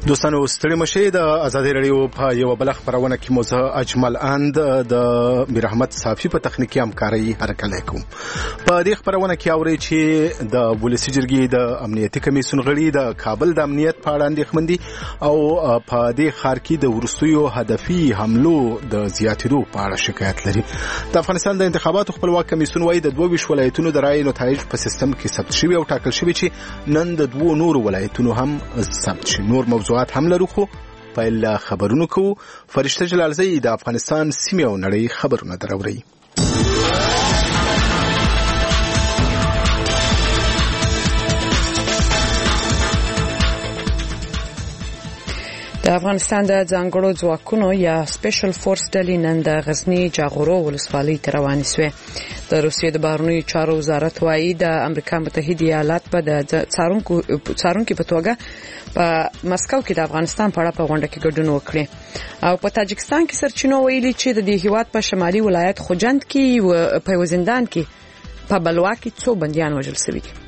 دوستانو ستړي مشي د ازادي رادیو په یو بل خبرونه کې موزه اجمل اند د میر احمد صافي په تخنیکی همکاري حرکت کوم. په دې خبرونه کې اوري چې د ولسی جرګې د امنیتي کمیسیون غړي د کابل د امنیت په اړه اندېښمن دي او په دې ښار کې د ورستیو هدفي حملو د زیاتېدو په اړه شکایت لري. د افغانستان د انتخاباتو خپلواک کمیسیون وايي د 22 ولایتونو د رایې نتایج په سیستم کې ثبت شوي او ټاکل شوي چې نن د 2 نور ولایتونو هم ثبت شي. نور موضوعات هم لرو خو پیل خبرونو کو. فرشته جلالزی د افغانستان سیمه او نړۍ خبرونه دراوړي. د افغانستان د ځانګړو ځواکونو یا سپیشل فورس ډلې نن د غزنی جاغورو ولسوالۍ ته روانې شوې. د روسیې د بهرنیو چارو وزارت وايي د امریکا متحده ایالات په د څارونکو په توګه په مسکو کې د افغانستان په اړه په غونډه کې ګډون وکړي او په تاجکستان کې سرچینو ویلي چې د دې هیواد په شمالي ولایت خوجند کې په وزندان کې په بلوا کې څو بنديان وژل شوي دي.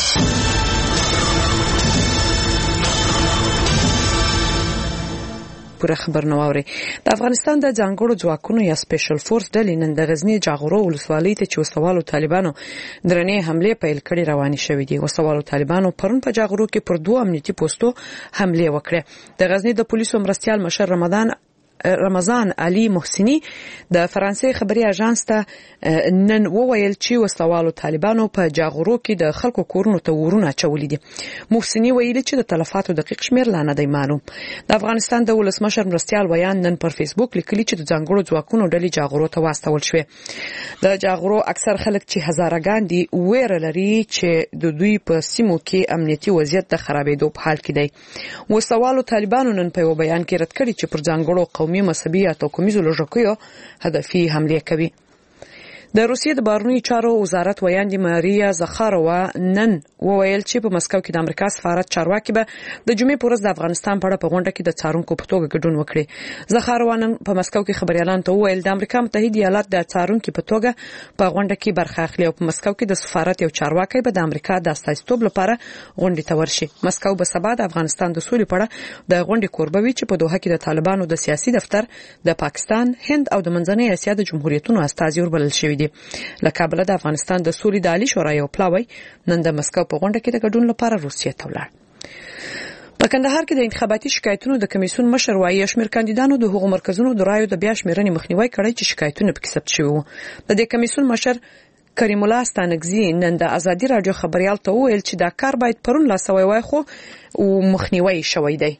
پوره خبر نو اوري. د افغانستان د ځانګړو ځواکونو یا سپیشل فورس ډلې نن د غزنی جاغورو ولسوالۍ ته چې وسوالو طالبانو درنې حمله پیل کړې روانې شوې دي. وسوالو طالبانو پرون په جاغورو کې پر 2 امنیتي پوسټو حمله وکړه. د غزنی د پولیسو مرستيال مشر رمضان علي محسني د فرانسې خبري اژانس ته نن وویل چې وسوالو طالبانو په جاغورو کې د خلکو کورونو ته ورونه چولې دي. محسني ویلي چې د تلفاتو دقیق شمیر لا نه دی معلوم. د افغانستان د ولسمشر مرستيال ویان نن پر فیسبوک لیکلي چې د ځانګړو ځواکونو ډلې جاغورو ته واستول شوې. د جاغورو اکثر خلک چې هزارهګان دي ویره لري چې د دوی په سیمو کې امنیتي وضعیت د خرابېدو په حال کې دی. وسوالو طالبانو نن په بیان کې رد کړی چې پر ځانګړو قومي مذهبي یا توکمیزو لوژکیو هدفي حمله کوي. د روسیې د بهرنیو چارو وزارت ویاندې ماریا زخاروا نن وویل چې په مسکو کې د امریکا سفارت چارواکي به د جمعې په ورځ د افغانستان په اړه په غونډه کې د څارونکو په توګه ګډون وکړي. زخاروا نن په مسکو کې خبريالان ته وویل د امریکا متحده ایالات د څارونکو په توګه په غونډه کې برخه اخلي او په مسکو کې د سفارت یو چارواکي به د امریکا د استازیتوب لپاره غونډه ته ورشي. مسکو به سبا د افغانستان د سولې په اړه د غونډې کوربه وي چې په دوحه کې د طالبانو د سیاسي دفتر د پاکستان، هند او د منځنۍ اسیا د جمهوریتونو استازي وربلل شوي دي. له کابل د افغانستان د سولې د عالی شورا یو پلاوی نن د مسکو په غونډه کې د ګډون لپاره روسیې ته ولاړ. په کندهار کې د انتخاباتي شکایتونو د کمیسیون مشر وايي شمیر کاندیدانو د حقوق مرکزونو د رایو د بیا شمیرنې مخنیوي کړی چې شکایتونه پکې ثبت شوي وو. د دې کمیسیون مشر کریم الله ستانکزی نن د ازادي رادیو خبريال ته وویل چې دا کار باید پرون لا سوی وای خو مخنیوي شوی دی.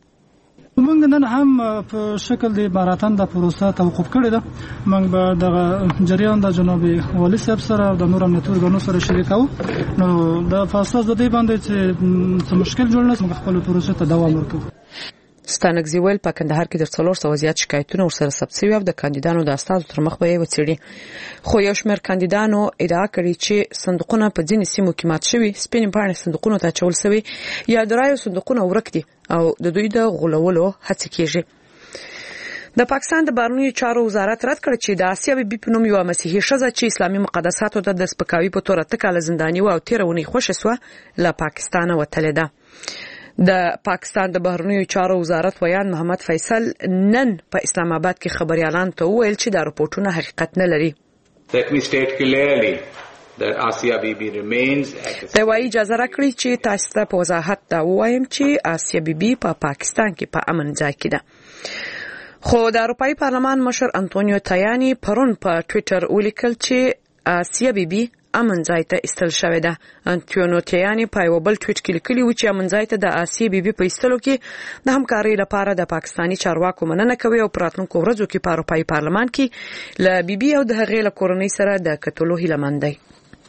موږ نن هم په شکل د ماراتن د پروسه توقف کړی ده. موږ به د جریان د جنوبي والي صاحب سره د نور امنیتي ورغنو سره شریکو. نو د فاصله د دې باندې چې مشکل جوړ نه موږ خپل پروسه ته دوام ورکوو. ستانکزی ویل په کندهار کې د 400 زیات شکایتونه ورسره ثبت شوي او د کاندیدانو د استازو تر مخ به یې وڅېړي. خو یو شمېر کاندیدانو ادعا کړې چې صندوقونه په ځینې سیمو کې مات شوي، سپینې پاڼې صندوقونو ته اچول شوي یا د رایو صندوقونه ورک دي او د دوی د غولولو هڅې کېږي. د پاکستان د بهرنیو چارو وزارت رد کړ چې د آسیا بیبي په نوم یوه مسیحي ښځه چې اسلامي مقدساتو ته د سپکاوي په توګه 8 کاله زنداني و او 13 اونۍ خوشې سوه له پاکستانه وتلې ده. د پاکستان د بهرنیو چارو وزارت ویان محمد فیصل نن په اسلام آباد کې خبريالان ته وویل چې دا رپورټونه حقیقت نه لري. Let me state clearly that Asia Bibi remains د وایي اجازه راکړي چې تاسو ته په وضاحت دا وایم چې آسیا بیبي په پاکستان کې په امن ځای کې ده. خو د اروپאי پارلمان مشر انټونیو تایانی پرون په ټوئیټر ولیکل چې آسیا بیبي امن ځای ته استل شوې ده. انټونیو تایانی په یو بل ټویټ کې لیکلي و چې امن ځای ته د آسیا بیبي په استلو کې د همکارۍ لپاره د پاکستانی چارواکو مننه کوي او په راتلونکو ورځو کې په اروپאי پارلمان کې له بیبي او د هغې له کورنۍ سره د کتلو هیله مند دی.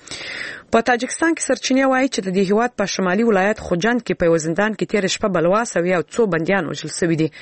په تاجکستان کې سرچینې وایي چې د دې هیواد په شمالي ولایت خوجند کې په وزندان کې تیر شپه بلوا سوي او څو بنديان وژل شوي دي.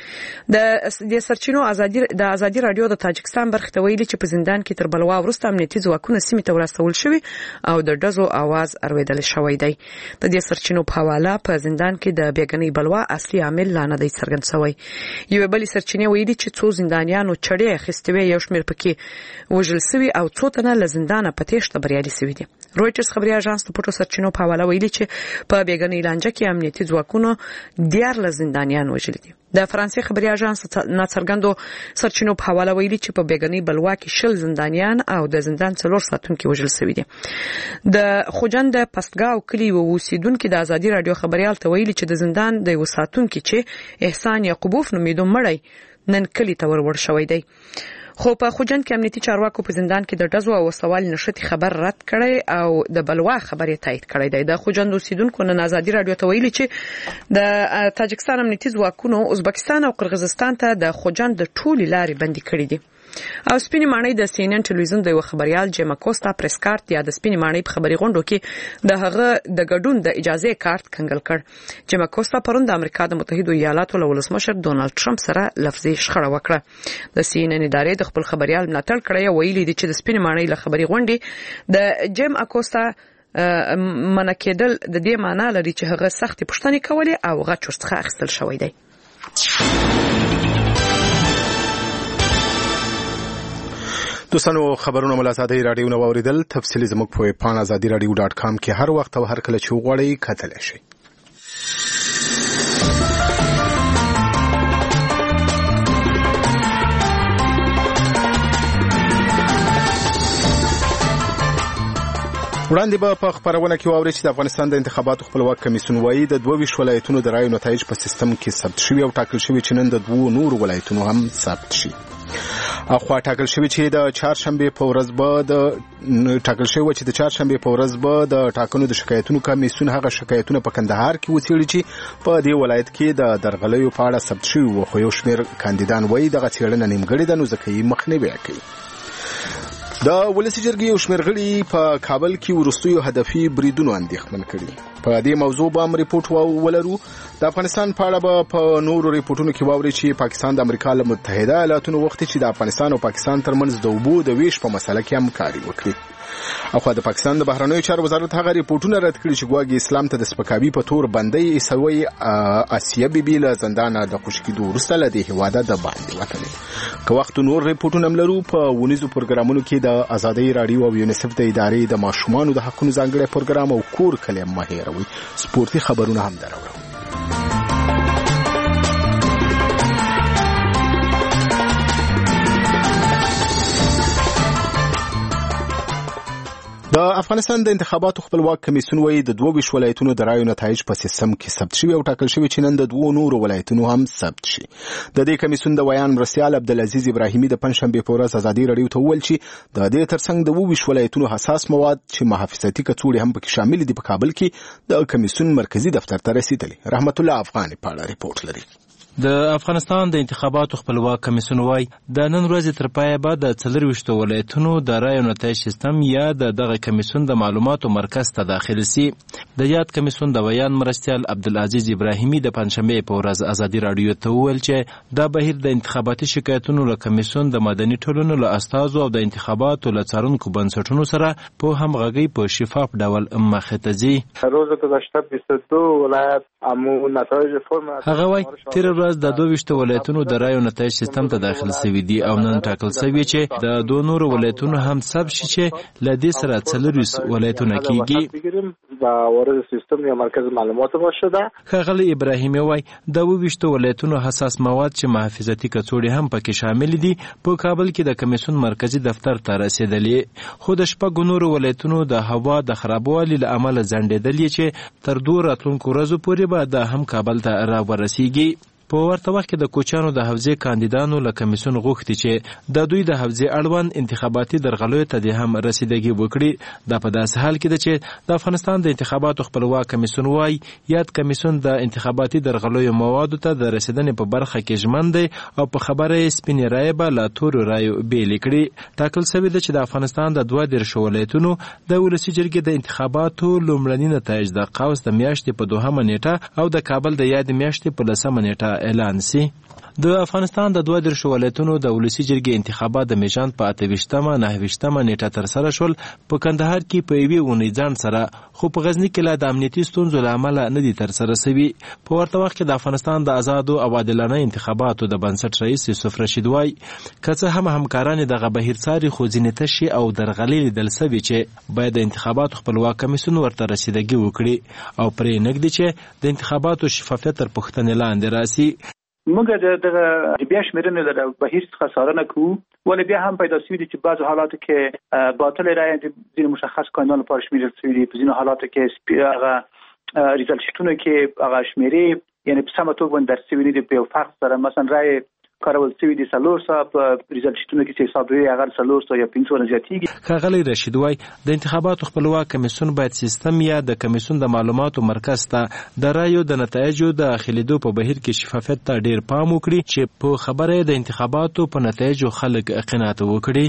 د سرچینو ازادي رادیو د تاجکستان برخه ته ویلي چې په زندان کې تر بلوا وروسته امنیتي ځواکونه سیمې ته ورسول شوي او د ډزو आवाज اوریدل شوی دی. د دې سرچینو په حواله په زندان کې د بیګنۍ بلوا اصلي عامل لا نه دی څرګند شوی. یو بل سرچینې ویلي چې څو زندانیانو چړې اخیستوي یو شمېر پکې وژل شوي او څو تنه له زندانه په تېښته بریالي شوي دي. رويټرز خبري اژانس د پټو سرچینو په حواله ویلي چې په بیګنې لانجه کې امنیتي ځواکونو 14 زندانیان وژل دي. د فرانسې خبري اژانس ناڅرګندو سرچینو په حواله ویلي چې په بیګنې بلوا کې 10 زندانیان او د زندان 4 ساتونکي وژل شوي دي. د خوجند پستګاو کلی اوسیدونکو د ازادي رادیو خبريال ته ویلي چې د زندان د وساتونکو چې احسان یعقوبوف نومیدو مړی نن کلی ته ورور شوی دی. خو په خوجند کې امنیتي چارواکو په زندان کې د ډزو او سوال نشتی خبر رد کړي او د بلوا خبرې تایید کړي دی. د خوجند اوسیدونکو نن ازادي رادیو ته ویلي چې د تاجکستان امنیتي ځواکونو ازبکستان او قرغیزستان ته د خوجند د ټولي لارې بندي کړي دي. او سپینې ماڼۍ د CNN ټلویزیون د یو خبريال جیما کوستا پریس کارت یا د سپینې ماڼۍ په خبري غونډو کې د هغه د ګډون د اجازه کارت کنګل کړ. جیما کوستا پرون د امریکا د متحده ایالاتو له ولسمشر ډونالد ټرمپ سره لفظي شخړه وکړه. د CNN ادارې د خپل خبريال ملاتړ کړی او ویلي دي چې د سپینې ماڼۍ له خبري غونډې د جیما کوستا منکدل د دې معنی لري چې هغه سختي پوښتنې کولې او غچ ورڅخه اخیستل شوی دی. دوستانو خبرونه مل ازادي رادیو نو اوریدل تفصیلی زموږ په پان ازادي رادیو .com کې هر وخت او هر کله چې وغواړئ کتلی شئ. وړاندې به په خبرونه کې واوري چې د افغانستان د انتخاباتو خپلواک کمیسیون وایي د 22 ولایتونو د رایو نتایج په سیستم کې ثبت شوي او ټاکل شوي چې نن د 2 نور ولایتونو هم ثبت شي. اخوا ټاکل شوی چې د چهارشنبه په ورځ به د ټاکنو د شکایتونو کمیسیون هغه شکایتونه په کندهار کې وڅېړي چې په دې ولایت کې د درغلیو په اړه ثبت شوي وو، خو یو شمېر کاندیدان وایي دغه څېړنه نیمګړې ده نو ځکه یې مخنیوی کوي. د ولسی جرګې یو شمېر غړي په کابل کې وروستیو هدفي بریدونو اندېښمن کړي. په دې موضوع به هم ریپورت ولرو. د افغانستان په اړه به په نورو ریپورتونو کې واوري چې پاکستان د امریکا له متحده ایالاتونو وخت چې د افغانستان او پاکستان ترمنځ د اوبو د ویش په مسله کې همکاري وکړي. اخو د پاکستان د بهرنیو چارو وزارت هغه ریپورتونه رد کړي چې ګواګي اسلام ته د سپکاوي په تور بندي ایسوي آسیا بیبي له زندان د خوشکېدو وروسته له دې هواده د باندې وتلې. که وخت نور ریپورتونه ملرو په ونیزو پروګرامونو کې د ازادي رادیو او یونیسف د ادارې د ماشومانو د حقوقو ځانګړي پروګرام او کور کلم مهیروي سپورتي خبرونه هم درو. د افغانستان د انتخاباتو خپلواک کمیسیون وایي د 22 ولایتونو د رایو نتایج په سیستم کې ثبت شوي او ټاکل شوي چې نن د 2 نورو ولایتونو هم ثبت شي. د دې کمیسیون د ویان مرستیال عبدالعزیز ابراهیمي د پنځشنبه په ورځ ازادي رادیو ته وویل چې د دې ترڅنګ د 22 ولایتونو حساس مواد چې محافظتي کڅوړې هم پکې شامل دي په کابل کې د کمیسیون مرکزی دفتر ته رسیدلي. رحمت الله افغاني په اړه ریپورت لري. د افغانستان د انتخاباتو خپلواک کمیسیون وايي د نن ورځې تر پایه به د 24 ولایتونو د رایو نتایج سیستم یا دغه کمیسیون د معلوماتو مرکز ته داخل شي. د یاد کمیسیون د ویان مرستیال عبدالعزیز ابراهیمي د پنځشنبه په ورځ ازادي رادیو ته وویل چې دا بهیر د انتخاباتي شکایتونو له کمیسیون د مدني ټولنو له استازو او د انتخاباتو له څارونکو بنسټونو سره په همغږي په شفاف ډول مخه ته ځي. روز گذشته 22 ولایت امو نتایج فرم هغه وايي تیر ورځ د 22 ولایتونو د رایو نتایج سیستم ته داخل شوي دي او نن ټاکل شوی چې د 2 نورو ولایتونو هم ثبت شي چې ل دې سره 40 ولایتونه کیږي. دا ورته سیستم یا مرکز معلومات باشه. خغلی ابراهیمي وايي د 22 ولایتونو حساس مواد چې محافظتي کڅوړې هم پکې شامل دي په کابل کې د کمیسیون مرکزی دفتر ته رسیدلې. خو د شپږ نورو ولایتونو د هوا د خرابوالي له امله ځنډېدلې چې تر 2 راتلونکو ورځو پورې به د هم کابل ته راورسیږي. په ورته وخت کې د کوچانو د حوزې کاندیدانو له کمیسیون غوښتي چې د دوی د حوزې اړوند انتخاباتي درغلیو ته د هم رسیدګي وکړي. دا په داسې حال کې ده چې د افغانستان د انتخاباتو خپلواک کمیسیون وايي یاد کمیسیون د انتخاباتي درغلیو موادو ته د رسیدنې په برخه کې ژمن دی او په خبره یې سپینې رایې به له تورو رایو بېلې کړي. ټاکل شوی ده چې د افغانستان د 22 ولایتونو د ولسي جرګې د انتخاباتو لومړني نتایج د قوس د میاشتې په 2 نیټه او د کابل د یاد میاشتې په 10 نیټه اعلان سي. د افغانستان د 32 ولایتونو د ولسی جرګې انتخابات د میژان په 28مه 9مه نیټه تر سره شول. په کندهار کې په یوې اونۍ ځان سره، خو په غزنی کې لا د امنیتي ستونزو له امله نه دي تر سره شوي. په ورته وخت کې د افغانستان د آزادو او عادلانه انتخاباتو د بنسټ رئیس یوسف رشید وایي که څه هم همکاران دغه بهیر څاري، خو ځینې تشي او درغلي لیدل سوي چې باید د انتخاباتو خپلواک کمیسیون ورته رسیدګي وکړي او پرې نږدې چې د انتخاباتو شفافیت تر پوښتنې لاندې راسي. موږ د بیا شمیرنې د بهیر څخه څارنه کوو، ولې بیا هم پیدا شوي دي چې بعضو حالاتو کې باطل رایې د ځینو مشخص کاندیدانو لپاره شمیرل شوي دي، په ځینو حالاتو کې هغه ریزلټ شیټونه کې هغه شمیرې یعنې په سمه توګه باندې درج شوي نه دي په یو فرق سره. مثلا رایې کارول شوي دي 400 په ریزلټ شیټونه کې چې حسابوي هغه 400 یا 500 زیاتېږي. ښاغلی رشید وایي د انتخاباتو خپلواک کمیسیون باید سیستم یا د کمیسیون د معلوماتو مرکز ته د رایو د نتایجو د اخیلیدو په بهیر کې شفافیت ته ډیر پام وکړي چې په خبره د انتخاباتو په نتایجو خلک قناعت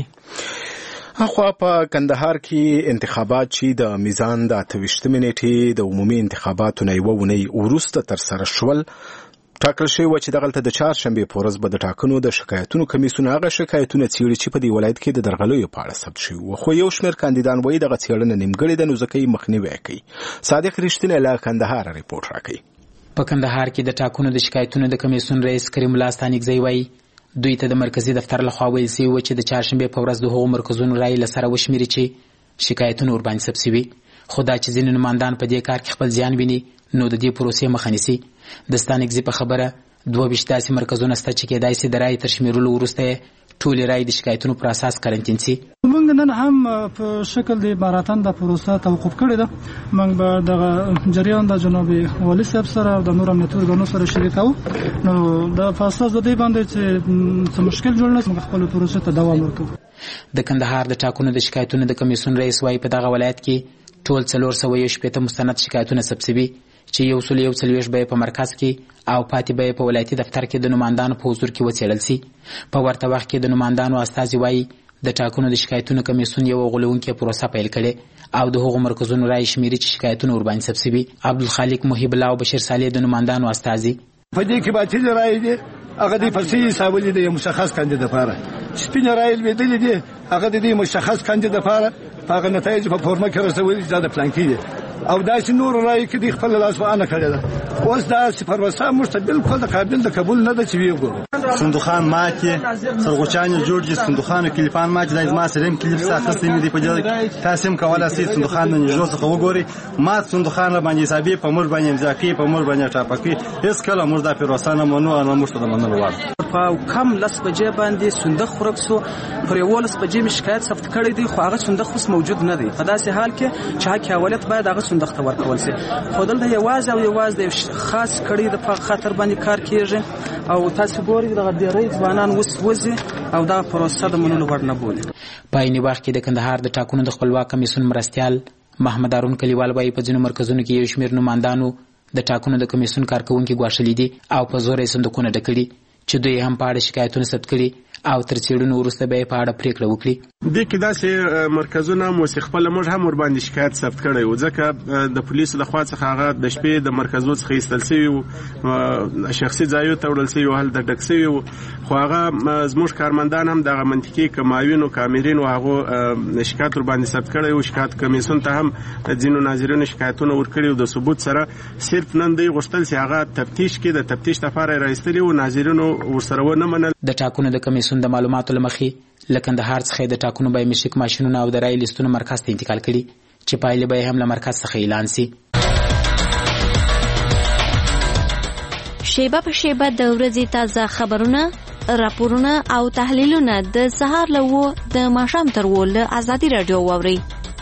وکړي. اخوا په کندهار کې انتخابات چې د میزان د 28 نیټې د عمومي انتخاباتو نه یوه اونۍ وروسته تر سره شول. ټاکل شوی و چې دغلته د چهارشنبې په ورځ به د ټاکنو د شکایتونو کمیسیون هغه شکایتونه څیړي چې په دې ولایت کې د درغلیو په اړه ثبت شوي وو، خو یو شمېر کاندیدان وایي دغه څېړنه نیمګړې ده، نو ځکه یې مخنیوی کوي. صادق رښتینی له کندهار ریپورټ راکوي. په کندهار کې د ټاکنو د شکایتونو د کمیسیون رئیس کریم الله ستانکزی وایي دوی ته د مرکزي دفتر لخوا ویل شوي و چې د چهارشنبې په ورځ د هغو مرکزونو رایې له سره وشمېري چې شکایتونه ورباندې ثبت شوي، خو دا چې ځینې نمایندان په دې کار کې خپل زیان ویني نو د دې پروسې مخه نیسي. د ستانکزي په خبره 22 داسې مرکزونه شته چې کېدای شي د رایې تر شمیرلو وروسته ټولې رایې د شکایتونو پر اساس کارنتین شي. موږ نن هم په شکل د عبارتاً د پروسه توقف کړې ده. موږ به دغه جریان د جناب والي صاحب سره او د نور امنیتي ارګانونو سره شریکو، نو د فاصله د دې باندې چې څه مشکل جوړ نه شي خپل پروسه ته دوام ورکوو. د کندهار د ټاکنو د شکایتونو د کمیسیون رئیس وایي په دغه ولایت کې ټول 418 مستند شکایتونه ثبت شوي چې 141 به په مرکز کې او پاتې به په ولایتي دفتر کې د نمایندانو په حضور کې وڅېړل شي. په ورته وخت کې د نمایندانو استازي وایي د ټاکنو د شکایتونو کمیسیون یو غولونکې پروسه پیل کړې او د هغو مرکزونو رایې شمیري چې شکایتونه ورباندې ثبت شوي. عبدالخالق محب الله او بشیر صالح د نمایندانو استازي په دې کې باطل رایې دي هغه د فصیح حسابولې د مشخص کاندید لپاره سپین رایې لویدلې دي هغه د مشخص کاندید لپاره هغه نتایج په فورمه کې رسولي چې د پلان کې دي او داسې نور رایې کې د خپل لاس وانه کړی ده. اوس دا پروسه موږ ته بالکل د قابل د قبول نه ده چې وګورو. صندوقان ماتې سرغوچان جوړ دي، صندوقان کلیپان ماتې د ما سره کلیپ ساخته مې دی په دې تاسو هم کولای شئ صندوقان نه جوړ څه وګوري. مات صندوقان باندې حسابي په مور باندې امضا کوي، په مور باندې ټاپکي، هیڅ کله موږ د پروسه نه منو نه موږ ته منلو وړ. په کم لس بجې باندې صندوق خورک سو پر 11 بجې مې شکایت ثبت کړی دی، خو هغه صندوق اوس موجود نه دی. په داسې حال کې چې حق حوالیت باید هغه صندوق ته ورکول شي، خو دلته یوازې د خاص کړي د خاطر باندې کار کیږي او تاسو ګورئ دغه ډېری ځوانان وځي او دا پروسه د منلو وړ نه بولي. په عین وخت کې د کندهار د ټاکنو د خپلواک کمیسیون مرستیال محمد هارون کلیوال وایي په ځینو مرکزونو کې یو شمېر نمایندانو د ټاکنو د کمیسیون کارکوونکي ګواښلي دي او په زور یې صندوقونه ډکړي چې دوی هم په اړه شکایتونه ثبت کړي او تر څېړنو وروسته به یې په اړه پرېکړه وکړي. دې کې داسې مرکزونه مو خپله موږ هم ورباندې شکایت ثبت کړی و، ځکه د پولیسو لخوا څخه هغه د شپې د مرکزو څخه ایستل شوي وو، شخصي ځایو ته وړل شوي وو، هلته ډک شوي وو، خو هغه زموږ کارمندان هم دغه منطقي کماوین او کامرین و هغو شکایت ورباندې ثبت کړی و. شکایت کمیسیون ته هم ځینو ناظرینو شکایتونه ورکړي و د ثبوت سره. صرف نن دوی غوښتل چې هغه تفتیش کې د تفتیش لپاره یې راایستلي وو، ناظرینو ورسره ونه منل. د ټاکنو د کمیسیون د معلوماتو له مخې له کندهار څخه د ټاکنو بایومټریک ماشینونه او د رایې لیستونه مرکز ته انتقال کړي چې پایلې به هم له مرکز څخه اعلان شي. شیبه په شیبه د ورځې تازه خبرونه، راپورونه او تحلیلونه د سهار له 9 د ماښام تر 10 له ازادي رادیو واورئ.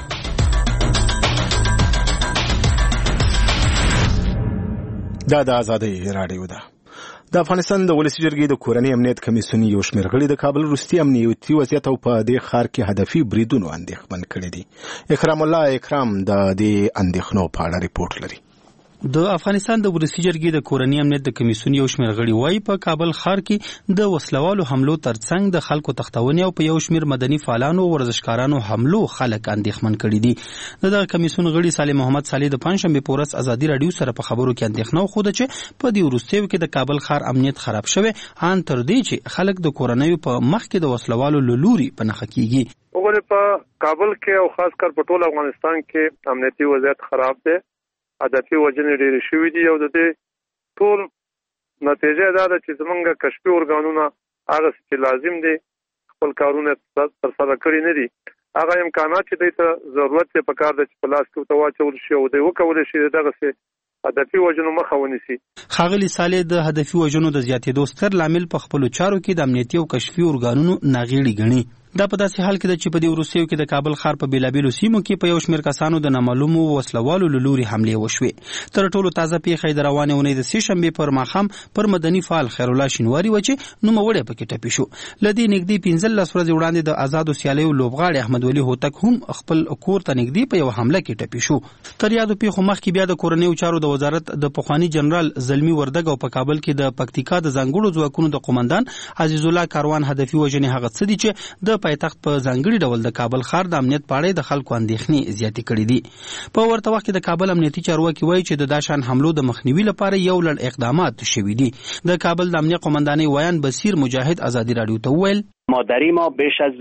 دا د ازادي رادیو ده. د افغانستان د ولسی جرګې د کورنۍ امنیت کمیسیون یو شمېر غړي د کابل وروستي امنیتي وضعیت او په دې ښار کې هدفي بریدونو اندېښمن کړي دي. اکرام الله اکرام د دې اندېښنو په اړه ریپورټ لري. د افغانستان د ولسي جرګې د کورني امنیت د کمیسیون یو شمېر غړي وایي په کابل ښار کې د وسلوالو حملو ترڅنګ د خلکو تښتونې او په یو شمېر مدني فعالانو او ورزشکارانو حملو خلک اندېښمن کړي دي. د کمیسیون غړي صالح محمد صالح د پنځشنبې په ورځ ازادي راډیو سره په خبرو کې اندېښنه وښوده چې په دې وروستیو کې د کابل ښار امنیت خراب شوی ان تر دې چې خلک د کورنیو په مخ کې د وسلوالو له لوري په نښه کیږي. وګوره په کابل کې او خاص کر په ټول افغانستان کې امنیتي وضعیت خراب دی. هدفي وجنې ډېرې شوې دي او د دې ټول نتیجه دا ده چې زمونږ کشفي ارګانونه هغه چې لازم دي خپل کارونه ترسره کړي نه دي. هغه امکانات چې دوی ته ضرورت یې په کار ده چې په لاس کې ورته واچول شي او دوی وکولی شي دغسې هدفي وجنو مخه ونیسي. ښاغلي صالح د هدفي وجنو د زیاتېدو ستر لامل په خپلو چارو کې د امنیتي او کشفي ارګانونو ناغېړي ګڼي. دا په داسې حال کې ده چې په دې وروستیو کې د کابل ښار په بېلابېلو سیمو کې په یو شمېر کسانو د نامعلومو وسلوالو له لوري حملې وشوې. تر ټولو تازه پیښه د روانې اونۍ د سې شنبې پر ماښام پر مدني فعال خیرالله شینواري وه چې نوموړی پکې ټپي شو. له دې نږدې 15 ورځې وړاندې د آزادو سیالیو لوبغاړی احمد ولي هوتک هم خپل کور ته نږدې په یو حمله کې ټپي شو. تر یادو پیښو مخکې بیا د کورنیو چارو د وزارت د پخواني جنرال زلمي وردګ او په کابل کې د پکتیکا د ځانګړو ځواکونو د قومندان عزیز الله کاروان هدفي وژنې هغه څه دي چې د پایتخت په ځانګړي ډول د کابل ښار د امنیت په اړه د خلکو اندېښنې زیاتې کړې دي. په ورته وخت کې د کابل امنیتي چارواکي وایي چې د دا شان حملو د مخنیوي لپاره یو لړ اقدامات شوي دي. د کابل د امنیت قومندانۍ ویان بصیر مجاهد ازادي راډیو ته وویل مادری ما بیش از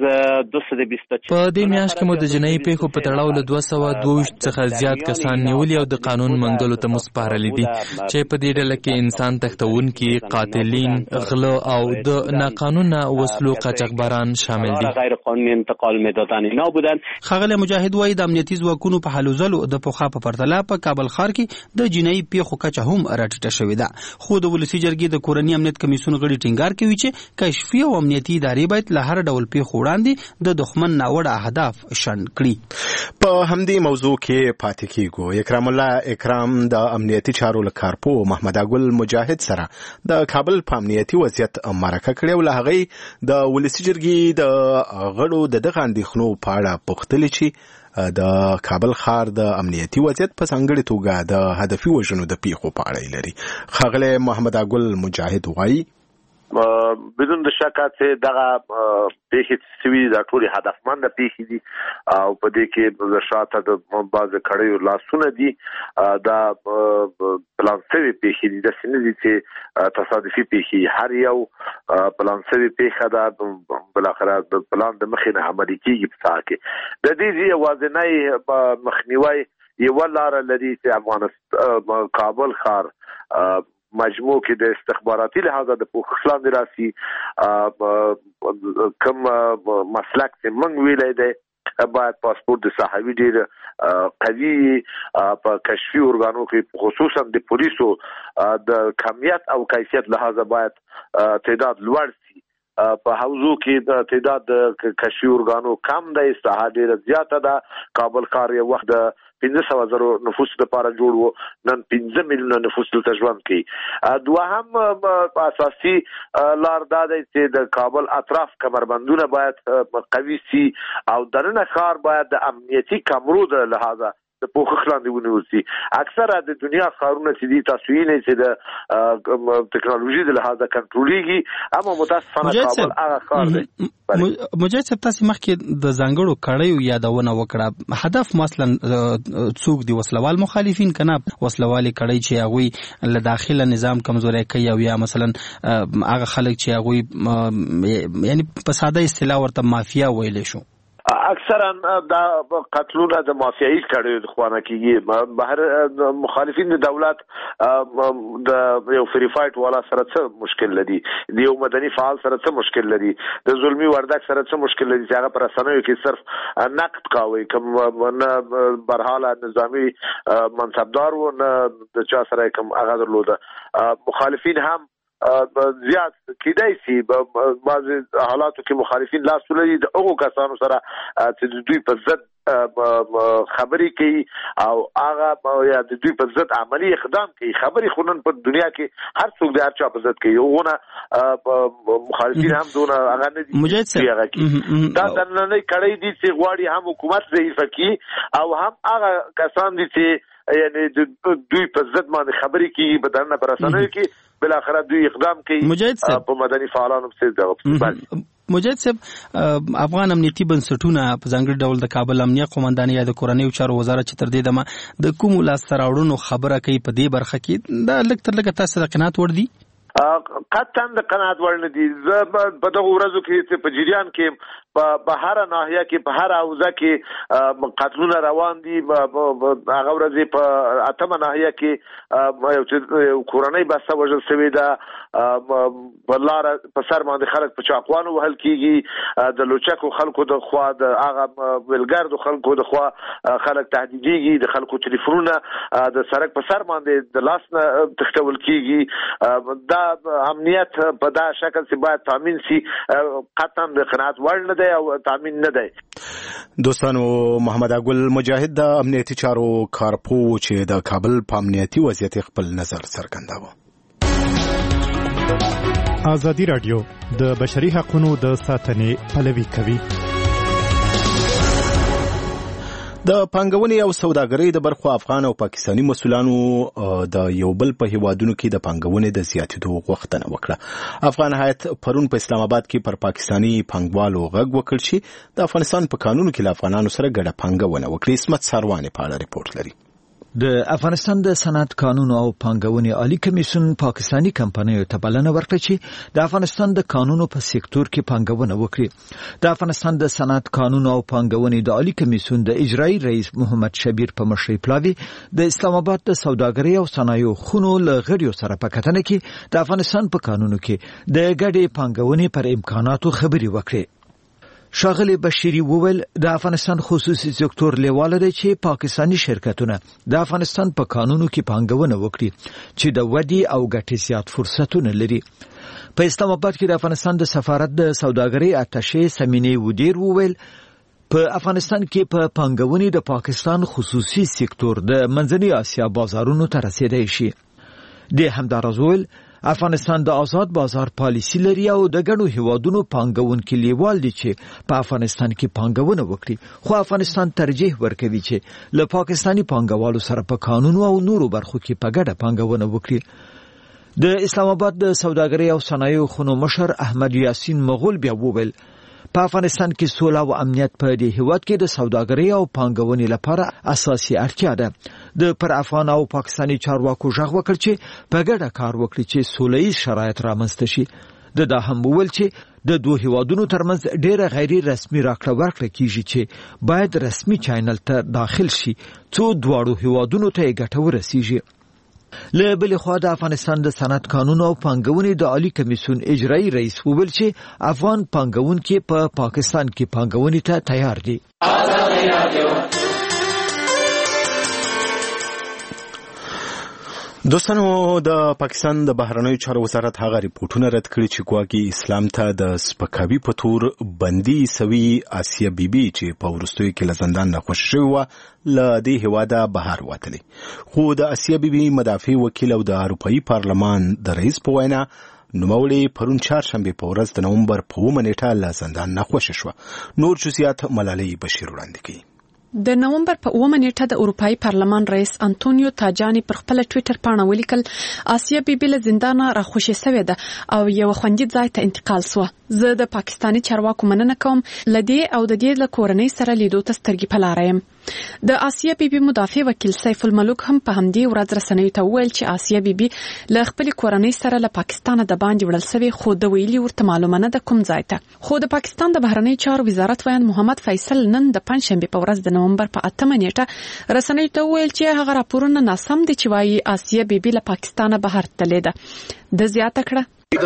224 په دې میاشت کې مو د جنایي پیښو په تړاو له 222 څخه زیات کسان نیولي او د قانون منګلو ته مسپارلي دي چې په دې ډله کې انسان تښتونکي، قاتلین، غله او د ناقانونه وسلو قاچاقبران شامل دي. غیر قانوني انتقال میدادن اینا بودن. ښاغلی مجاهد وایي د امنیتي ځواکونو په هلو ځلو د پخوا په پرتله په کابل ښار کې د جنایي پیښو کچه هم راټیټه شوې ده. خو د ولسي جرګې د کورني امنیت کمیسیون غړي ټینګار کوي چې کشفي او امنیتي ادارې باید له هر ډول پیښو وړاندې د دښمن ناوړه اهداف شنډ کړي. په همدې موضوع کې پاتې کیږو. اکرام الله اکرام د امنیتي چارو له کارپو محمد اګل مجاهد سره د کابل په امنیتي وضعیت مرکه کړې او له هغې د ولسي جرګې د غړو دغه اندېښنو په اړه پوښتلې چې د کابل ښار د امنیتي وضعیت په ځانګړې توګه د هدفي وژنو د پیښو په اړه لري. ښاغلی محمد اګل مجاهد وایي بدون د شک چې دغه پیښې سوي د ټولي هدفمند پیښې دي او په دې کې د شاته د بعض کړیو لاسونه دي. دا پلان سوي پیښې دي، د سینې دي چې تصادفي پیښې. هر یو پلان سوي پیښه دا بل اخر د پلان د مخې نه عملي کیږي. په ځکه د دې یوازینی مخنیوي یو لار لري چې افغانستان کابل ښار مجموع کې د استخباراتي لحاظه د پوښښ لاندې راسي. کوم مسلک چې موږ ویلی دی باید پاسپورت د صحوي ډېر قوي په کشفي ارګانو کې خصوصا د پولیسو د کمیت او کیفیت لحاظه باید تعداد لوړ سي. په حوزو کې د تعداد د کشفي ارګانو کم دی، ساحه ډېره زیاته ده. کابل ښار یو وخت د 15,000 نفوس لپاره جوړ وو، نن 15 میلیونه نفوس دلته ژوند کوي. دوهم اساسي لار دا دی چې د کابل اطراف کمربندونه باید قوي سي او دننه ښار باید د امنیتي کمرو د لحاظه د پوښښ لاندې ونیول سي. اکثره د دنیا ښارونه چې دي تاسو یې نه چې د ټکنالوژي د لحاظه کنټرولېږي، اما متاسفانه کابل هغه ښار دی. مجاهد صاحب تاسو مخکې د ځانګړو کړیو یادونه وکړه. هدف مثلا څوک دي وسلوال مخالفین کنه وسلوالي کړی چې هغوی له داخله نظام کمزوری کوي او یا مثلا هغه خلک چې هغوی یعنی په ساده اصطلاح ورته مافیا ویلی شو. اکثرا دا قتلونه د مافیایي کړیو د خوانه کېږي. بهر مخالفین د دولت د یو فری فایټ والا سره څه مشکل لري، د یو مدني فعال سره څه مشکل لري، د ظلمي وردک سره څه مشکل لري چې هغه پر رسنیو کې صرف نقد کوي. کوم نه برحاله نظامی منصبدار و نه د چا سره کوم هغه درلوده. مخالفین هم زیات کېدای شي بعض حالاتو کې مخالفین لاس ولري د هغو کسانو سره چې دوی په ضد خبرې کوي او هغه یا د دوی په ضد عملی اقدام کوي. خبرې خو نن په دنیا کې هر څوک د هر چا په ضد کوي. هغونه مخالفین هم دونه هغه نه دي هغه کوي. دا دننه کړی دي چې غواړي هم حکومت ضعیفه کړي او هم هغه کسان دي چې یعنی دوی په ضد باندې خبرې کوي په دنه پرسنوي کې بل اخر دوی اقدام کوي په مدني فعالانو په دغه مجاهد صاحب افغان امنیتي بنسټونه په ځانګړي ډول د کابل امنیه قومندانۍ یا د کورنیو چارو وزارت چې تر دې دمه د کوم لاسته راوړنو خبره کوي په دې برخه کې دا لږ تر لږه تاسو د قناعت وړ دي؟ قطعا د قناعت وړ نه دي. زه په دغه ورځو کې په جریان کې په هر ناحیه کې په هر حوزه کې قتلونه روان دي. هغه ورځې په اتمه ناحیه کې یو کورنۍ بسته وژل شوې ده. بلار په سر باندې خلک په چاقوانو وهل کیږي. د لوچکو خلکو د خوا د هغه ولګردو خلکو د خوا خلک تهدیدېږي. د خلکو ټلیفونونه د سړک په سر باندې د لاس نه تښتول کیږي. دا امنیت په دا شکل چې باید تامین شي قطعا د قناعت وړ نه دی او تامین نه دی. دوستانو محمد اګل مجاهد د امنیتي چارو کارپو چې د کابل په امنیتي وضعیت خپل نظر څرګنداوه. ازادي رادیو د بشري حقوقو د ساتنې پلوي کوي. د پانګونې او سوداګرۍ د برخو افغان او پاکستاني مسؤلانو د یو بل په هیوادونو کې د پانګونې د زیاتېدو غوښتنه وکړه. افغان هیئت پرون په اسلام آباد کې پر پاکستاني پانګوالو غږ وکړ چې د افغانستان په قانونو کې له افغانانو سره ګډه پانګونه وکړي. اسمت ساروانې په اړه ریپورت لري. د افغانستان د صنعت قانون او پانګونې عالی کمیسیون پاکستاني کمپنیو ته بلنه ورکړه چې د افغانستان د قانونو په سکتور کې پانګونه وکړي. د افغانستان د صنعت قانون او پانګونې د عالی کمیسیون د اجرایی رئیس محمد شبیر په مشرۍ پلاوی د اسلام آباد د سوداګرۍ او صنایعو خونو له غړیو سره په کتنه کې د افغانستان په قانونو کې د ګډې پانګونې پر امکاناتو خبرې وکړي. شاغلی بشیری وویل د افغانستان خصوصي سکتور لیواله دی چې پاکستانی شرکتونه د افغانستان په قانونو کې پانګونه وکړي چې د ودی او ګټې زیات فرصتونه لري. په اسلام آباد کې د افغانستان د سفارت د سوداګرۍ اتشې سمینې ودیر وویل په افغانستان کې په پانګونې د پاکستان خصوصي سکتور د منځنۍ اسیا بازارونو ته رسیدای شي. د همدارز وویل افغانستان د آزاد بازار پالیسی لري او د ګڼو هیوادونو پانګونکي لیوال دي چې په افغانستان کې پانګونه وکړي، خو افغانستان ترجیح ورکوي چې له پاکستانی پانګوالو سره په قانونو او نورو برخو کې په ګډه پانګونه وکړي. د اسلام آباد د سوداګرۍ او صنایعو خونو مشر احمد یاسین مغول بیا وویل په افغانستان کې سوله او امنیت په دې هیواد کې د سوداګرۍ او پانګونې لپاره اساسي اړتیا ده. د پر افغان او پاکستاني چارواکو ژغ وکړ چې په ګډه کار وکړي چې سوله‌ییز شرایط رامنځته شي. دا هم وویل چې د دوه هیوادونو ترمنځ ډېره غیر رسمي راکړه ورکړه کیږي چې باید رسمي چینل ته داخل شي څو دواړو هیوادونو ته ګټه ورسیږي. له بل خوا د افغانستان د صنعت قانون او پانګونې د عالی کمیسیون اجرایی رئیس وویل چې افغان پانګونکي په پاکستان کې پانګونې ته تیار دي. دوستانو د پاکستان د بهرنیو چارو وزارت هغه ریپورتونه رد کړي چې ګواکې اسلام ته د سپکاوي په تور بندي سوي آسیه بیبي چې په وروستیو کې له زندان نه خوشي شوې وه له دې هېواده بهر وتلې. خو د آسیه بیبي مدافع وکیل او د اروپایي پارلمان د رئیس په وینا نوموړې پرون چهارشنبې په ورځ د نومبر په 9 نیټه له زندان نه خوشي شوه. نور جزئیات ملالۍ بشیر وړاندې کوي. د نومبر په 9 نیټه د اروپایي پارلمان رئیس انټونیو تاجانی پر خپل ټوئیټر باندې ولیکل آسیه بیبي له زندان را خوشي شوې ده او یو خوندي ځای ته انتقال شوه. زه د پاکستاني چارواکو مننه کوم لدی او د دې له کورنۍ سره لیدو ته سترګې په لاره یم. د آسیه بیبي مدافع وکیل سیف الملوک هم په همدې ورځ رسنیو ته وویل چې آسیه بیبي له خپل کورنۍ سره له پاکستان د باندې وړل شوی خو د ویلي ورته معلومه نه ده کوم ځای ته. خو د پاکستان د بهرنی چارو وزارت ویان محمد فیصل نن د پنځشنبه په ورځ د نومبر په 8 نیټه رسنیو ته وویل چې هغه راپورونه ناسم دي چې وايي آسیه بیبي له پاکستان بهر تللې ده. د زیاته کړه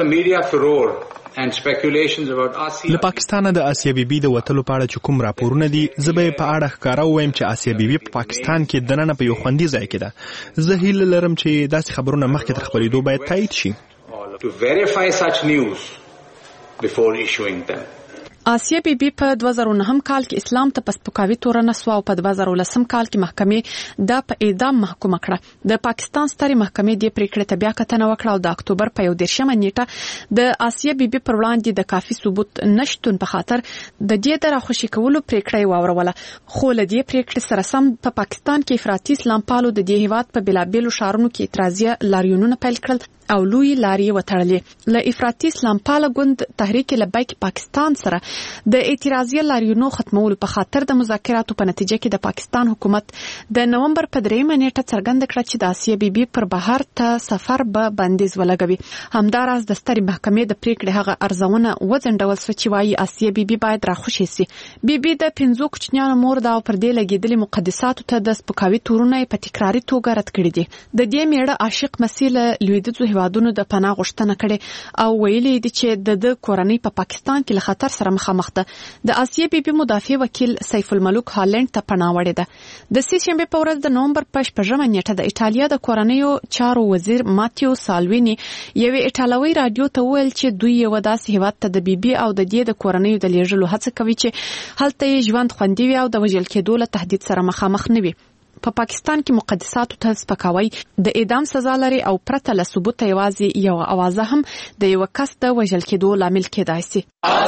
له پاکستان د آسیه بیبي د وتلو په اړه چې کوم راپورونه دي زه به په اړه ښکارا وایم چې آسیه بیبي په پاکستان کې دننه په یو خوندي ځای کې ده. زه هیله لرم چې داسې خبرونه مخکې تر خپرېدو باید تایید شي. آسیه بیبي په 2009 کال کې اسلام ته پسپکاوي تورنه سو او په 2010 کال کې محکمې د په اعدام محکومه کړه. د پاکستان سترې محکمې د پریکړې ته بیا کتنه وکړه او د اکتوبر په 11 نیټه د آسیه بیبي پر وړاندې د کافي ثبوت نشټون په خاطر د دې د راخوشي کولو پریکړه واوروله. خو له دې پریکړې سره سم په پاکستان کې افراطي اسلام پالو د دې هیواد په بلابلو شهرونو کې اعتراضیه لاریونونه پیل کړل او لوی لارې وتړلې. له افراطي اسلام پال ګوند تحریک لبیک پاکستان سره د اعتراضیه لاریونونو ختمولو په خاطر د مذاکراتو په نتیجه کې د پاکستان حکومت د نومبر په 3 نیټه څرګنده کړه چې د آسیه بیبي پر بهر ته سفر به بندیز ولګوي. همداراز د سترې محکمې د پریکړې هغه ارزونه وځنډول شوه چې وايي آسیه بیبي باید راخوشي شي. بیبي د 5 کوچنیانو مور ده او پر دې لګیدلې مقدساتو ته د سپکاوي تورونه په تکراري توګه رد کړي دي. د دې میړه عاشق مسیله لویدیځو هیوادونو د پناه غوښتنه کړې او ویلي دي چې د کورنۍ په پاکستان کې له خطر سره مخامخ ده. د آسیه بیبي مدافع وکیل سیف الملوک هالند ته پناه وړې ده. د سې شنبه په ورځ د نومبر په 8 نیټه د ایټالیا د کورنیو چارو وزیر ماتیو سالویني یوې ایټالوي رادیو ته ویل چې دوی یو داسې هیواد ته د بیبي او د دې د کورنیو د لیږلو هڅه کوي چې هلته ژوند خوندي وي او د وژل کېدو له تهدید سره مخامخ نه وي. په پاکستان کې مقدساتو ته سپکاوی د اعدام سزا لري او پرته له ثبوت یوازې یو اوازه هم د یو کس د وژل کېدو لامل کېدای شي.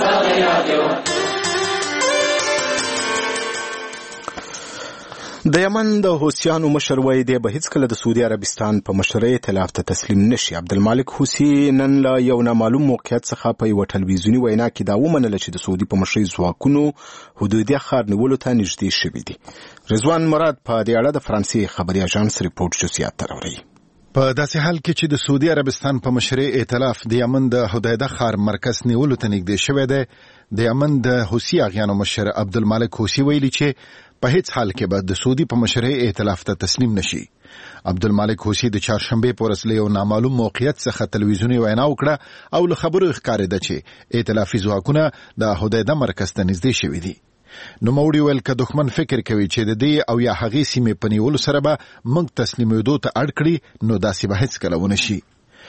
د یمن د حوثیانو مشر وایي دی به هیڅ کله د سعودي عربستان په مشرۍ ائتلاف ته تسلیم نشي. عبدالمالک حوثي نن له یو نامعلوم موقعیت څخه په یو ټلویزیوني وینا کې دا ومنله چې د سعودي په مشرۍ ځواکونو حدودیه ښار نیولو ته نږدې شوي دي. رضوان مراد په دې اړه د فرانسې خبري اژانس ریپورت جزئیات راوړي. په داسې حال کې چې د سعودي عربستان په مشرۍ ائتلاف د یمن د حدیده ښار مرکز نیولو ته نږدې شوی دی، د یمن د حوثي اغیانو مشر عبدالمالک حوثي ویلي چې په هیڅ حال کې به د سعودي په مشرۍ ائتلاف ته تسلیم نشي. عبدالمالک حوثي د چهارشنبه په ورځ له یو نامعلوم موقعیت څخه ټلویزیوني وینا وکړه او له خبرو ښکارېده چې ائتلافي ځواکونه د حدیده مرکز ته نږدې شوي دي. نوموړي ویل که دښمن فکر کوي چې د دې او یا هغې سیمې په نیولو سره به موږ تسلیمېدو ته اړ کړي نو داسې به هیڅکله ونه شي.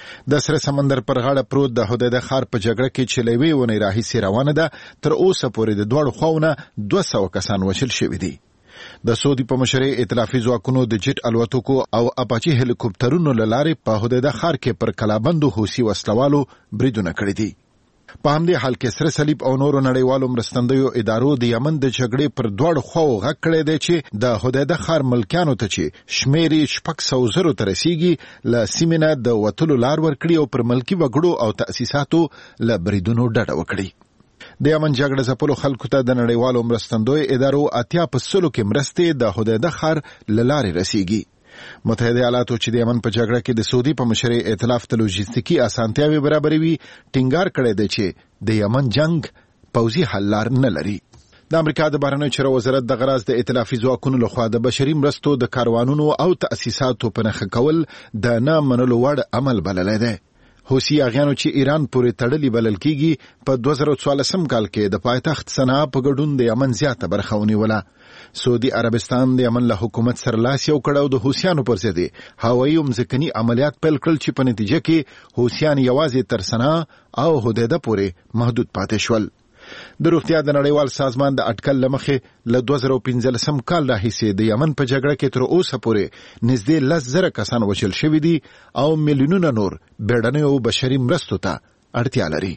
د سره سمندر پر غاړه پروت د حدیده ښار په جګړه کې چې له یوې اونۍ راهیسې روانه ده، تر اوسه پورې د دواړو خواوو نه 200 کسان وژل شوي دي. د سعودي په مشرۍ ائتلافي ځواکونو د جیټ الوتکو او اپاچي هلیکوپټرونو له لارې په حدیده ښار کې پر کلابندو حوثي وسلوالو بریدونه کړي دي. په همدې حال کې سره صلیب او نورو نړیوالو مرستندویو ادارو د یمن د جګړې پر دواړو خواوو غږ کړی دی چې د حدیده ښار ملکیانو ته چې شمېر یې 600 ته رسیږي له سیمې نه د وتلو لار ورکړي او پر ملکي وګړو او تأسیساتو له بریدونو ډډه وکړي. د یمن جګړه ځپلو خلکو ته د نړیوالو مرستندویو ادارو 80% کې مرستې د حدیده ښار له لارې رسیږي. متحده ایالاتو چې د یمن په جګړه کې د سعودي په مشرۍ ائتلاف ته لوجستیکي اسانتیاوې برابروي ټینګار کړی دی چې د یمن جنگ پوځي حل لار نه لري. د امریکا د بهرنیو چارو وزارت د غراز د ائتلافي ځواکونو لخوا د بشري مرستو د کاروانونو او تأسیساتو په نښه کول د نه منلو وړ عمل بللی دی. حوثي اغیانو چې ایران پورې تړلي بلل کیږي په 2014 کال کې د پایتخت صنعا په ګډون د یمن زیاته برخه ونیوله. سعودي عربستان د یمن له حکومت سره لاس یو کړ او د حوثیانو پر ضد هوایي او مځکني عملیات پیل کړل چې په نتیجه کې حوثیان یوازې تر صنعا او حدیده پورې محدود پاتې شول. د روغتیا د نړیوال سازمان د اټکل له مخې له 2015 کال راهیسې د یمن په جګړه کې تر اوسه پورې نږدې 10,000 کسان وژل شوي دي او میلیونونه نور بیړنیو بشري مرستو ته اړتیا لري.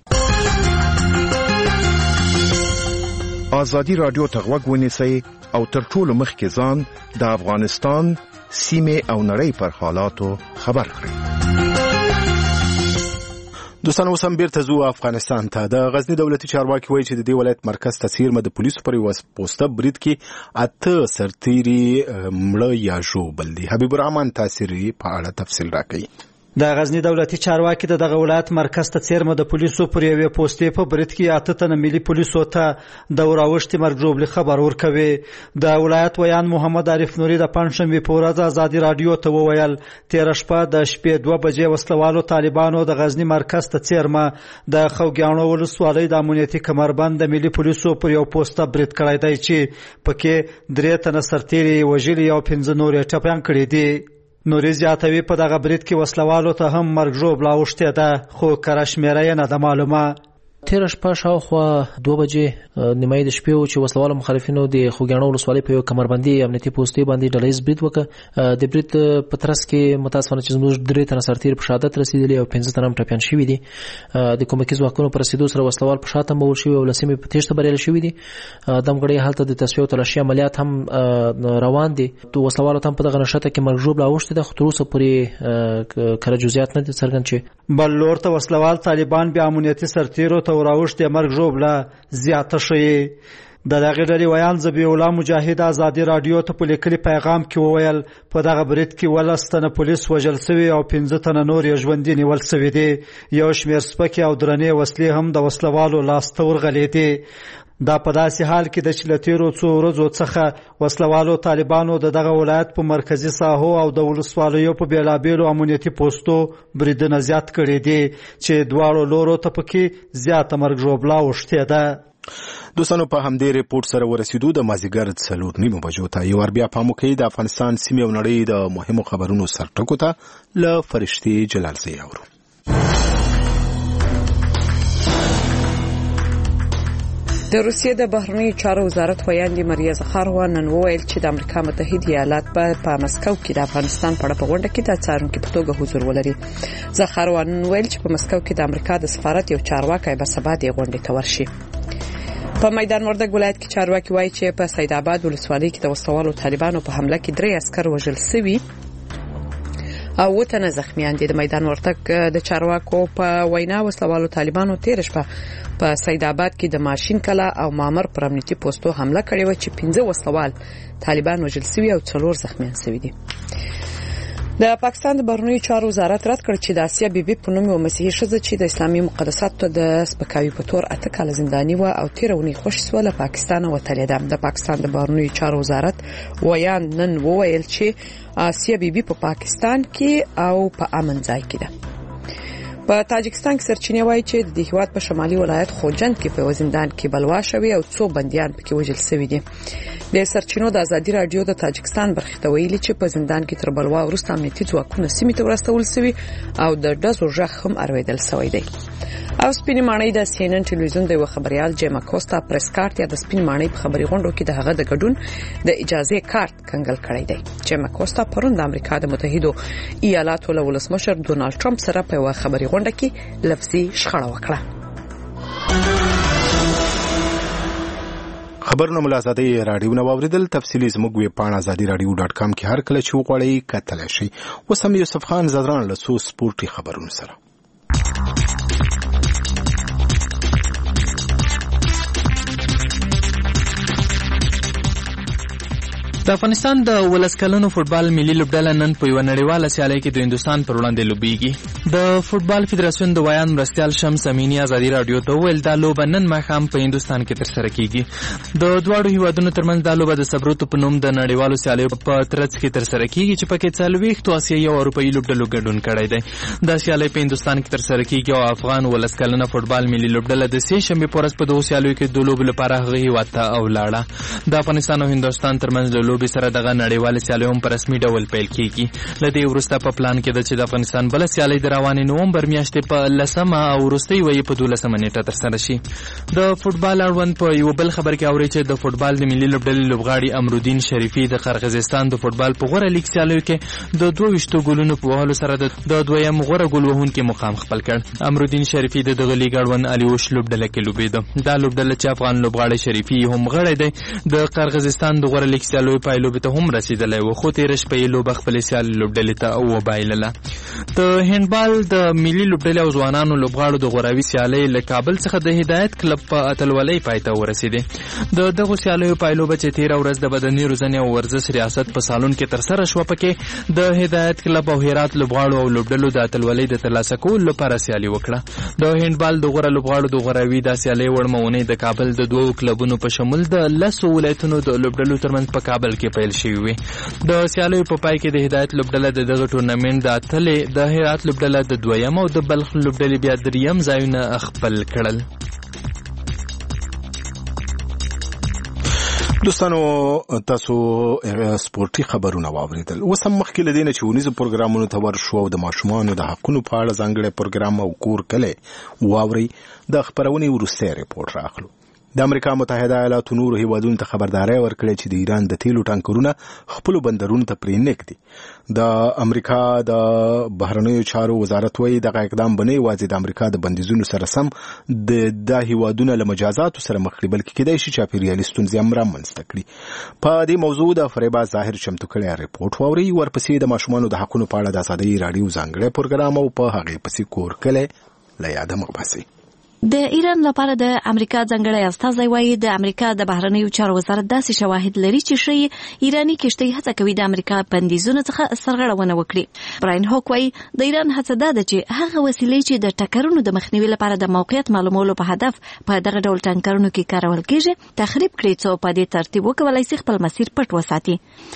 ازادي رادیو ته غوږ ونیسئ او تر ټولو مخکې ځان د افغانستان سیمې او نړۍ پر حالاتو خبر کړئ. دوستانو اوس هم بیرته ځو افغانستان ته. د غزني دولتي چارواکي وایي چې د دې ولایت مرکز ته څیرمه د پولیسو پر یوه پوسته برید کې 8 سرتیري مړه یا ژوبل دي. حبیب الرحمن تاثیري په اړه تفصیل راکوي. د غزنی دولتي چارواکي د دغه ولایت مرکز ته څیرمه د پولیسو پر یوې پوستې په برید کې 8 تنه ملي پولیسو ته د وراوښتي مرګ ژوبلي خبر ورکوي. د ولایت ویان محمد عارف نوري د پنځشنبې په ورځ ازادي رادیو ته وویل تېره شپه د شپې 2 بجې وسلوالو طالبانو د غزنی مرکز ته څیرمه د خوږیاڼو ولسوالۍ د امنیتي کمربند د ملي پولیسو پر یو پوسته برید کړی دی چې پکې 3 تنه سرتیري وژلي او 15 نور یې ټپیان کړي دي. نوري زیاتوي په دغه برید کې وسلوالو ته هم مرګ ژوبله اوښتې ده خو کره شمېره یې نه ده معلومه. تیر شپه شاوخوا 2 بجې نیمایي د شپې و چې وسلوالو مخالفینو د خوږیاڼو ولسوالۍ په یو کمربندي امنیتي پوستې باندې ډلهیز برید وکړ. د برید په ترڅ کې متاسفانه چې زموږ 3 تنه سرتیر په شهادت رسیدلي او 15 تنه ټپیان شوي دي. د کومکي ځواکونو پر رسیدو سره وسلوال په شاته مول شوي او له سیمې په تېښته بریالي شوي دي. دمګړۍ هلته د تصفیې او تلاشي عملیات هم روان دي. وسلوالو هم په دغه نښته کې مرګ ژوبله اوښتې ده، خو تر اوسه پورې کره جزئیات نه دي څرګند چې بل لور ته وسلوال طالبان بیا امنیتي سرتیرو ته وراوښتې مرګ ژوبله زیاته ښیي. د دغې ډلې ویان ذبیح الله مجاهد ازادي راډیو ته په لیکلي پیغام کې وویل په دغه برید کې 12 تنه پولیس وژل سوي او 15 تنه نور یې ژوندي نیول سوي دي. یو شمېر سپکې او درنې وسلې هم د وسلوالو لاسته ورغلې دي. دا په داسې حال کې د چې له تېرو څو ورځو څخه وسلوالو طالبانو د دغه ولایت په مرکزي ساحو او د ولسوالیو په بېلابېلو امنیتي پوستو بریدونه زیات کړي دي چې دواړو لورو ته پکې زیاته مرګ ژوبله اوښتې ده. دوستانو په همدې ریپورت سره ورسېدو د مازیګر 4:30 بجو ته یو ور بیا پام وکړئ د افغانستان سیمې او نړۍ د مهمو خبرونو سرټکو ته له فرشتي جلالزی اورو. د روسیې د بهرنیو چارو وزارت ویاندې ماریا زخاروا نن وویل چې د امریکا متحده ایالات په مسکو کې د افغانستان په اړه په غونډه کې د څارونکو په توګه حضور ولري. زخاروا نن ویل چې په مسکو کې د امریکا د سفارت یو چارواکي به سبا د غونډې ته ورشي. په میدان وردګ ولایت کې چارواکي وایي چې په سید آباد ولسوالۍ کې د وسلوالو طالبانو په حمله کې 3 عسكر وژل شوي او 2 تنه زخمیان دي. د میدان وردګ د چارواکو په وینا وسلوالو طالبانو تیر شپه په سید آباد کې د ماشین کلا او مامر پر امنیتي پوسټو حمله کړې و چې 15 وسلوال طالبان وژل شوي او 4 زخمیان شوي دي. د پاکستان د بهرنیو چارو وزارت رد کړ چې د آسیا بیبي په نوم یو مسیحي ښځه چې د اسلامي مقدساتو د سپکاوي په تور 8 کاله زنداني و او 13 ونې خوشي سو له پاکستان وتلې ده. د پاکستان د بهرنیو چارو وزارت ویان نن وویل چې آسیا بیبي په پاکستان کې او په امن ځای کې ده. په تاجکستان کې سرچینې وایي چې د هیواد په شمالي ولایت خوجند کې په زندان کې بلوا شوی او 2 بنديان پکې وژل شوي دي. د سرچینو د ازادي رادیو د تاجکستان برخه ویلي چې په زندان کې تر بلوا وروسته امنیتي ځواکونه سیمې ته ورسول شوي او د ډزو ژغ هم اورېدل شوی دی. او سپینې ماڼۍ د CNN ټلویزیون د خبريال جیما کوستا پریس کارت یا د سپینې ماڼۍ په خبري غونډو کې د هغه د ګډون د اجازه کارت کنګل کړی دی. جیما کوستا پرون د امریکا د متحده ایالاتو له ولسمشر ډونالد ټرمپ سره په خبري غونډه کې لفظي شخړه وکړه. خبرونه ملازمي رادیو نو اوریدل. تفصیلی زموږ ویب پاڼه azadiradio.com کې هر کله چې وغواړئ کتلی شئ. وسم یوسف خان زدران له څو سپورتي خبرونو سره. د افغانستان د ولس کلنو فوټبال ملي لوبډله نن په یو نړیواله سیالۍ کې د هندستان پر وړاندې لوبېږي. د فوټبال فدراسیون د ویان مرستیال شمس امینی ازادي رادیو ته وویل دا لوبه نن ماښام په هندستان کې ترسره کیږي. د دواړو هیوادونو ترمنځ دا لوبه د صبروتو په نوم د نړیوالو سیالیو په ترڅ کې ترسره کیږي چې پکې 40 آسیایي او اروپایي لوبډلو ګډون کړی دی. دا سیالۍ په هندستان کې ترسره کیږي او افغان ولس کلنه فوټبال ملي لوبډله د سې شنبه پر ورځ په دوه سیالیو کې د لوبو لپاره هغه هیواد ته ولاړه. د افغانستان او هندستان ترمنځ لوبي سره دغه نړیواله سیالیو په رسمي ډول پیل کیږي. لدې وروسته په پلان کې د چې د افغانستان بل سیالي د روانې نومبر میاشتې په 10 او وروستۍ وې په 12 نیټه ترسره شي. د فوټبال اړوند په یو بل خبر کې اوري چې د فوټبال د ملي لوبډلې لوبغاړي امرالدین شریفي د قرغیزستان د فوټبال په غوړه لیګ سیالیو کې د 22 ګولونو په وهلو سره د دویم غوړه ګول وهونکي مقام خپل کړ. امرالدین شریفي د دغه لیګ اړوند الیوش لوبډله کې لوبېده. دا لوبډله چې افغان لوبغاړي شریفي هم غړی دی د قرغیزستان د غوړه لیګ سیالیو په لوبې ته هم رسیدلی و خو تیر شپه یې لوبه خپل سیال لوبډلې ته وبایلله. د هندبال د ملي لوبډلې او ځوانانو لوبغاړو د غوراوي سیالۍ له کابل څخه د هدایت کلب په اتلولۍ پای ته ورسېدې. د دغو سیالیو پایلوبه چې تیر ورځ د بدني روزنې او ورزش ریاست په سالون کې ترسره شوه پکې د هدایت کلب او هرات لوبغاړو او لوبډلو د اتلولۍ د ترلاسه کولو لپاره سیالي وکړه. د هندبال د غوره لوبغاړو د غوراوي د سیالۍ وړمونې د کابل د دوو کلبونو په شمول د 10 ولایتونو د لوبډلو ترمنځ په کابل کې پیل شوی وي. د سیالیو په پای کې د هدایت لوبډله د دغه ټورنمنټ د اتلې د هرات لوبډله د دویم او د بلخ لوبډلې بیا دریم ځایونه خپل کړل. دوستانو تاسو سپورتي خبرونه واوریدل. اوس هم مخکې له دې نه چې ونیزو پروګرامونو ته ورشو او د ماشومانو د حقونو په اړه ځانګړی پروګرام او کور کله واوري د خبرونې وروستی ریپورت راخلو. د امریکا متحده ایالاتو نورو هیوادونو ته خبرداري ورکړې چې د ایران د تیلو ټانکرونه خپل بندرونو ته پرې نږدي. د امریکا د بهرنیو چارو وزارت وایي دغه اقدام بنه یوازې د امریکا د بندیزونو سره سم د هیوادونو له مجازاتو سره مخ کړي، بلکې کېدای شي چاپیریالي ستونزې هم رامنځته کړي. په دې موضوع د فریبا ظاهر چمتو کړی ریپورت واوري. ورپسې د ماشومانو د حقونو په اړه د ازادۍ راډیو ځانګړی پروګرام او په هغې پسې کور کله له یاده مبحثي. د ایران لپاره د امریکا ځانګړی استازی وایي د امریکا د بهرنیو چارو وزارت داسې شواهد لري چې ښیي ایراني کشتۍ هڅه کوي د امریکا بندیزونو څخه سرغړونه وکړي. براین هوک وایي د ایران هڅه دا ده چې هغه وسیلې چې د ټکرونو د مخنیوي لپاره د موقعیت معلومولو په هدف په دغه ډول ټانکرونو کې کارول کېږي تخریب کړي، څو په دې ترتیب وکولای شي خپل مسیر پټ وساتي.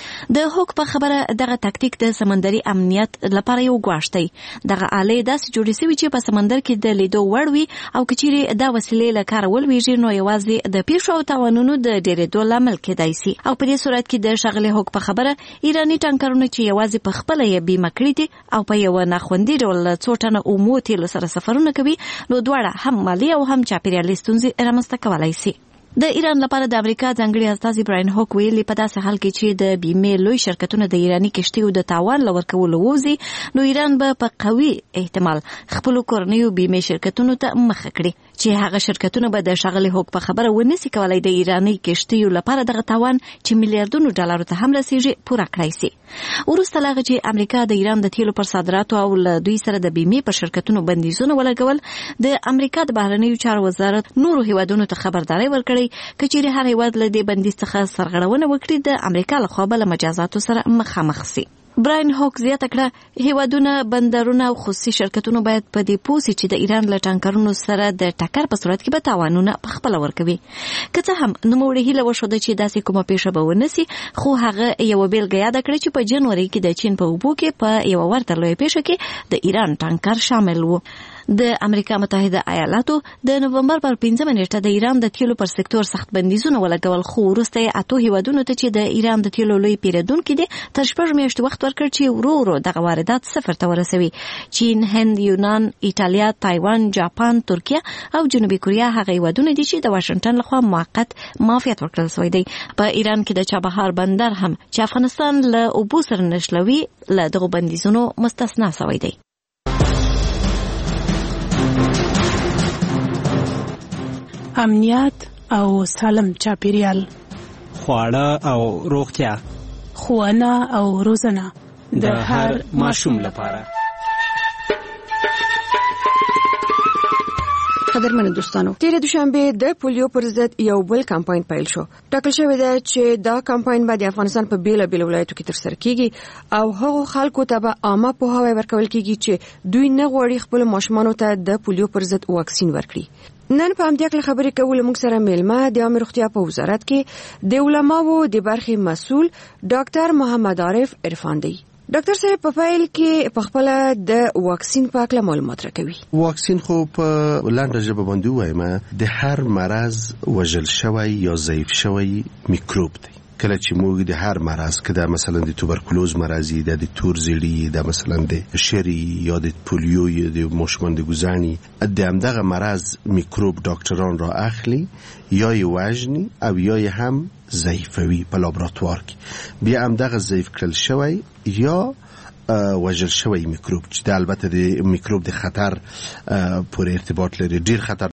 د هوک په خبره دغه تکتیک د سمندري امنیت لپاره یو ګواښ دی. دغه آلې داسې جوړې شوي چې په سمندر کې د لیدو وړ وي او کچېرې دا وسیلې له کاره ولویږي نو یوازې د پیښو او تاوانونو د ډېرېدو لامل کېدای شي. او په دې صورت کې د ښاغلي هوک په خبره ایراني ټانکرونه چې یوازې په خپله یې بیمه کړي دي او په یوه ناخوندي ډول له څو ټنه اومو تیلو سره سفرونه کوي نو دواړه هم مالي او هم چاپیریالي ستونزې رامنځته کولی شي. د ایران لپاره د امریکا ځانګړي استازي براین هوک ویلي په داسې حال کې چې د بیمې لوی شرکتونه د ایراني کشتیو د تاوان لورکولو ووځي نو ایران به په قوي احتمال خپل کورنیو بیمې شرکتونو ته مخه کړي چې هغه شرکتونه به د ښاغلي هوک په خبره ونسي کولای د ایراني کشتیو لپاره دغه تاوان چې میلیارډونو ډالرو ته هم رسیږي پوره کړای شي. وروسته له هغه چې امریکا د ایران د تیلو پر صادراتو او له دوی سره د بیمې پر شرکتونو بندیزونه ولګول، د امریکا د بهرنیو چارو وزارت نورو هیوادونو ته خبرداري ورکړي کچېرې هر هیواد له دې بندیز څخه سرغړونه وکړي د امریکا لخوا به له مجازاتو سره مخامخ شي. براین هوک زیاته کړه هیوادونه بندرونه او خصوصي شرکتونه باید په دې پوه شي چې د ایران له ټانکرونو سره د ټکر په صورت کې به تاوانونه پخپله ورکوي. که څه هم نوموړې هیله وښوده چې داسې کومه پیښه به ونه سي، خو هغه یوه بیلګه یاده کړه چې په جنوري کې د چین په اوبو کې په یوه ورته لویه پیښه کې د ایران ټانکر شامل و. د امریکا متحده ایالاتو د نومبر پر 15 نیټه د ایران د تیلو پر سکتور سخت بندیزونه ولګول، خو وروسته یې 8 هیوادونو ته چې د ایران د تیلو لوی پیرودونکي دي تر 6 میاشتې وخت ورکړ چې ورو ورو دغه واردات صفر ته ورسوي. چین، هند، یونان، ایټالیا، تایوان، جاپان، ترکیه او جنوبي کوریا هغه هیوادونه دي چې د واشنگټن لخوا موقت معافیت ورکړل شوی دی. په ایران کې د چابهار بندر هم چې افغانستان له اوبو سره نښلوي له دغو بندیزونو مستثنا شوی دی. امنیت او سالم چاپیریال، خواړه او روغتیا، ښوونه او روزنه د هر ماشوم لپاره. قدرمنو دوستانو، تیر دوشنبه د پولیو پر ضد یو بل کمپاین پیل شو. ټاکل شوی دی چې دا کمپاین به د افغانستان په بیلابیلو ولایتو کې ترسره کیږي او هغو خلکو ته به عامه پوهاوی ورکول کیږي چې دوی نه غواړي خپل ماشومانو ته د پولیو پر ضد واکسین ورکړي. نن په همدې اړه خبرې کوو. موږ سره میلمه د عامه روغتیا په وزارت کې د علماو د برخې مسؤل ډاکټر محمد عارف عرفان دی. ډاکټر صاحب په فایل کې په خپل د واکسین په اړه معلومات راکوي. واکسین خو په لاندې ژبه باندې وایم د هر مرض وژل شوی یا ضعیف شوی میکروب دی. کله چې موږ د هر مرض کده مثلا د توبرکلوز مرضی د تور زیړی د مثلا د شری یا د پولیو یا د مشمن د ګزانی د همدغه مرض میکروب ډاکټران را اخلي یا یې وژني او یا یې هم ضعیفوي په لابراتوار کې. بیا همدغه ضعیف کړل شوی یا وژل شوی میکروب چې د البته د میکروب د خطر پورې ارتباط لري، ډیر خطر